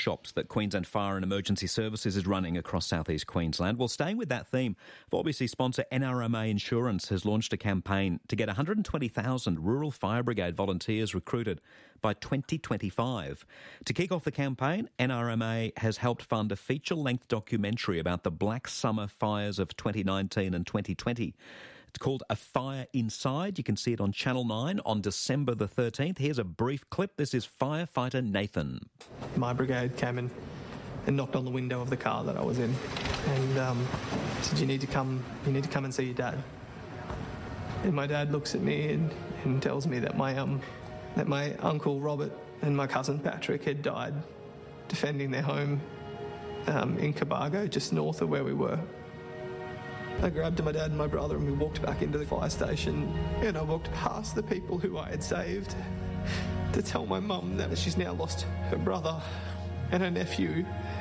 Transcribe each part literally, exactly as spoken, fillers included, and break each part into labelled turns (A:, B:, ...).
A: workshops that Queensland Fire and Emergency Services is running across southeast Queensland. Well, staying with that theme, V O B C sponsor N R M A Insurance has launched a campaign to get one hundred twenty thousand rural fire brigade volunteers recruited by twenty twenty-five. To kick off the campaign, N R M A has helped fund a feature-length documentary about the Black Summer fires of twenty nineteen and twenty twenty. It's called A Fire Inside. You can see it on Channel nine on December the thirteenth. Here's a brief clip. This is firefighter Nathan.
B: My brigade came in and knocked on the window of the car that I was in and um, said, you need to come, you need to come and see your dad. And my dad looks at me and, and tells me that my um that my uncle Robert and my cousin Patrick had died defending their home um, in Cobargo, just north of where we were. I grabbed my dad and my brother and we walked back into the fire station, and I walked past the people who I had saved to tell my mum that she's now lost her brother and her nephew.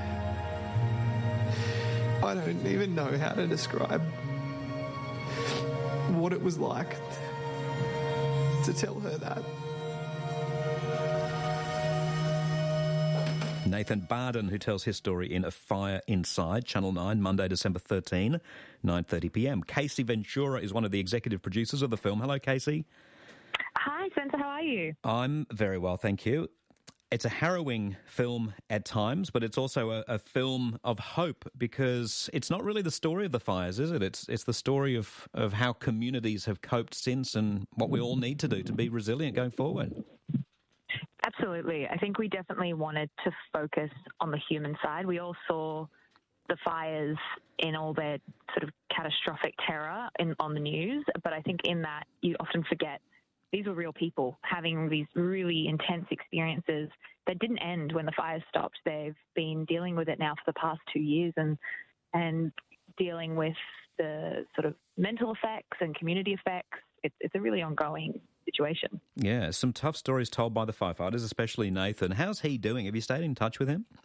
B: I don't even know how to describe what it was like to tell her that.
A: Nathan Barden, who tells his story in A Fire Inside, Channel nine, Monday, December thirteenth, nine thirty p m. Casey Ventura is one of the executive producers of the film. Hello, Casey.
C: Hi, Spencer. How are you?
A: I'm very well, thank you. It's a harrowing film at times, but it's also a, a film of hope, because it's not really the story of the fires, is it? It's it's the story of, of how communities have coped since and what we all need to do to be resilient going forward.
C: Absolutely. I think we definitely wanted to focus on the human side. We all saw the fires in all their sort of catastrophic terror in, on the news, but I think in that you often forget these were real people having these really intense experiences that didn't end when the fires stopped. They've been dealing with it now for the past two years and and dealing with the sort of mental effects and community effects. It's, it's a really ongoing situation.
A: Yeah, some tough stories told by the firefighters, especially Nathan. How's he doing? Have you stayed in touch with him?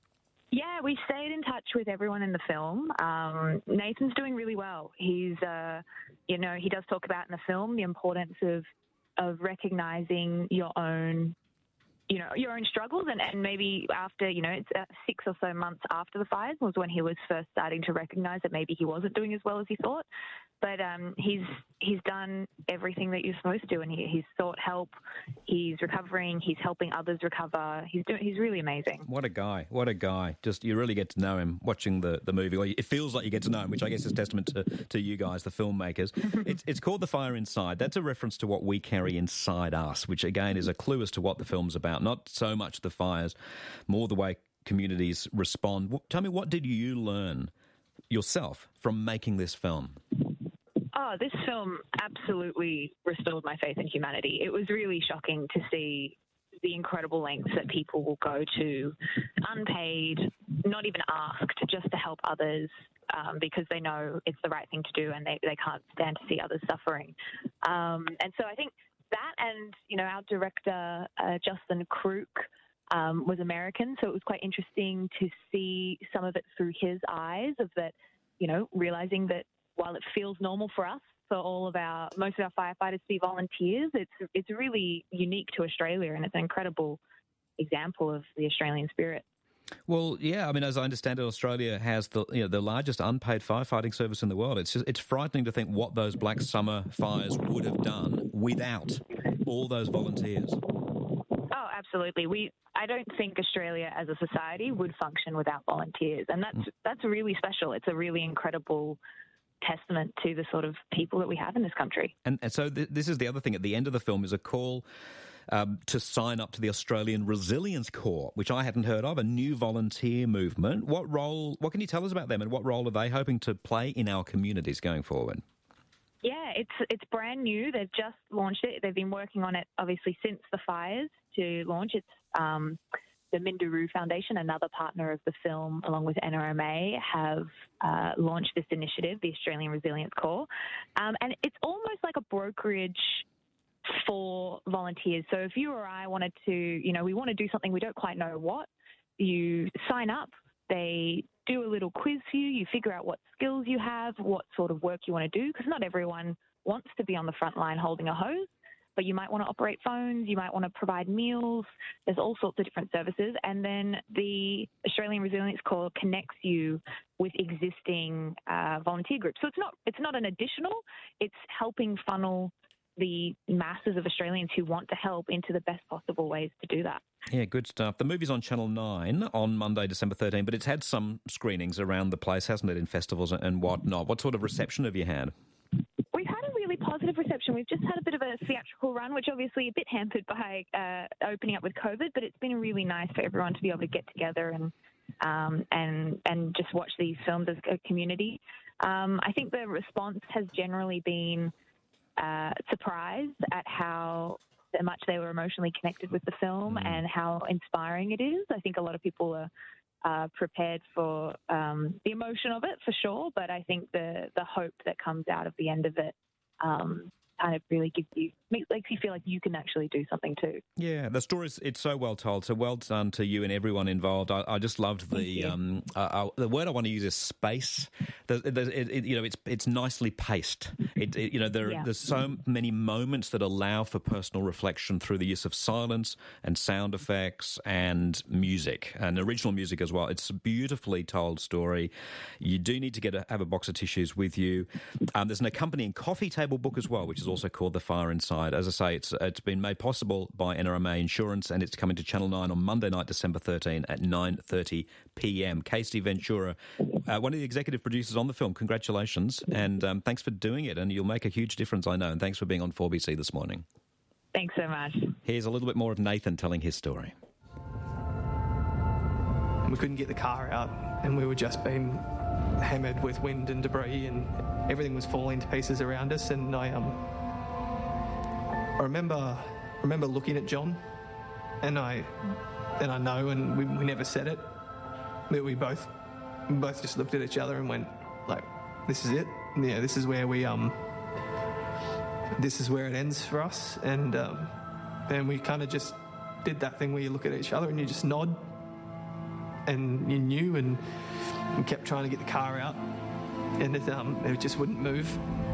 C: Yeah, we stayed in touch with everyone in the film. Um, Nathan's doing really well. He's, uh, you know, he does talk about in the film the importance of of recognising your own, you know, your own struggles, and, and maybe after, you know, it's uh, six or so months after the fires was when he was first starting to recognise that maybe he wasn't doing as well as he thought. But um, he's he's done everything that you're supposed to, and he, he's sought help. He's recovering. He's helping others recover. He's doing. He's really amazing. What
A: a guy! What a guy! Just you really get to know him watching the, the movie. Well, it feels like you get to know him, which I guess is testament to, to you guys, the filmmakers. it's it's called The Fire Inside. That's a reference to what we carry inside us, which again is a clue as to what the film's about. Not so much the fires, more the way communities respond. Tell me, what did you learn yourself from making this film?
C: Oh, this film absolutely restored my faith in humanity. It was really shocking to see the incredible lengths that people will go to, unpaid, not even asked, just to help others um, because they know it's the right thing to do and they, they can't stand to see others suffering. Um, and so I think that, and, you know, our director, uh, Justin Crook, um, was American, so it was quite interesting to see some of it through his eyes of that, you know, realising that while it feels normal for us, for all of our, most of our firefighters to be volunteers, it's it's really unique to Australia, and it's an incredible example of the Australian spirit.
A: Well, yeah, I mean, as I understand it, Australia has the you know the largest unpaid firefighting service in the world. It's just, it's frightening to think what those Black Summer fires would have done without all those volunteers.
C: Oh, absolutely. We I don't think Australia as a society would function without volunteers, and that's that's really special. It's a really incredible testament to the sort of people that we have in this country.
A: And, and so th- this is the other thing. At the end of the film is a call um, to sign up to the Australian Resilience Corps, which I hadn't heard of, a new volunteer movement. What role, what can you tell us about them, and what role are they hoping to play in our communities going forward?
C: Yeah, it's it's brand new. They've just launched it. They've been working on it, obviously, since the fires to launch. It's um, the Minderoo Foundation, another partner of the film, along with N R M A, have uh, launched this initiative, the Australian Resilience Corps. Um, and it's almost like a brokerage for volunteers. So if you or I wanted to, you know, we want to do something, we don't quite know what, you sign up, they do a little quiz for you, you figure out what skills you have, what sort of work you want to do, because not everyone wants to be on the front line holding a hose. but you might want to operate phones, you might want to provide meals. There's all sorts of different services. And then the Australian Resilience Corps connects you with existing uh, volunteer groups. So it's not it's not an additional, it's helping funnel the masses of Australians who want to help into the best possible ways to do that.
A: Yeah, good stuff. The movie's on Channel nine on Monday, December thirteenth, but it's had some screenings around the place, hasn't it, in festivals and whatnot. What sort of reception have you had?
C: We've had a really positive reception. We've just had a bit of a theatrical run, which obviously a bit hampered by uh, opening up with COVID, but it's been really nice for everyone to be able to get together and um, and and just watch these films as a community. Um, I think the response has generally been uh, surprised at how much they were emotionally connected with the film mm. and how inspiring it is. I think a lot of people are uh, prepared for um, the emotion of it, for sure, but I think the, the hope that comes out of the end of it um, kind of really gives you, makes, makes you feel like you can actually do something too.
A: Yeah, the story's, it's so well told, so well done to you and everyone involved. I, I just loved the um, uh, uh, the word I want to use is space. There's, there's, it, it, you know, it's it's nicely paced. It, it, you know, there, yeah. there's so many moments that allow for personal reflection through the use of silence and sound effects and music, and original music as well. It's a beautifully told story. You do need to get a, have a box of tissues with you. Um, there's an accompanying coffee table book as well, which is also called The Fire Inside. As I say, it's it's been made possible by N R M A Insurance, and it's coming to Channel nine on Monday night, December thirteenth at nine thirty p.m. Casey Ventura, uh, one of the executive producers on the film, congratulations, and um, thanks for doing it, and you'll make a huge difference, I know, and thanks for being on four B C this morning.
C: Thanks so much.
A: Here's a little bit more of Nathan telling his story.
B: We couldn't get the car out, and we were just being hammered with wind and debris, and everything was falling to pieces around us, and I um I remember remember looking at John, and I and I know, and we, we never said it, but we both we both just looked at each other and went like, "This is it. Yeah, this is where we um this is where it ends for us." And um, and we kind of just did that thing where you look at each other and you just nod, and you knew, and we kept trying to get the car out, and it um it just wouldn't move.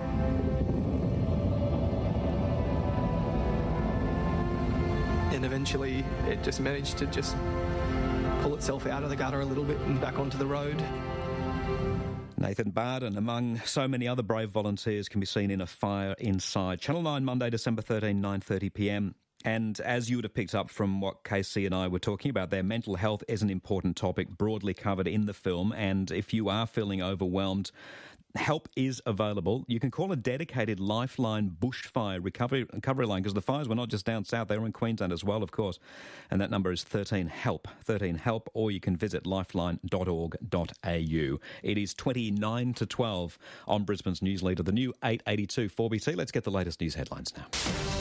B: And eventually it just managed to just pull itself out of the gutter a little bit and back onto the road.
A: Nathan Barden, among so many other brave volunteers, can be seen in A Fire Inside. Channel nine, Monday, December thirteenth, nine thirty p.m. And as you would have picked up from what Casey and I were talking about there, mental health is an important topic broadly covered in the film. And if you are feeling overwhelmed, help is available. You can call a dedicated Lifeline bushfire recovery, recovery line, because the fires were not just down south, they were in Queensland as well, of course. And that number is thirteen help, thirteen help, or you can visit lifeline dot org dot a u. It is twenty-nine to twelve on Brisbane's News Leader, the new eight eighty-two four B C. Let's get the latest news headlines now.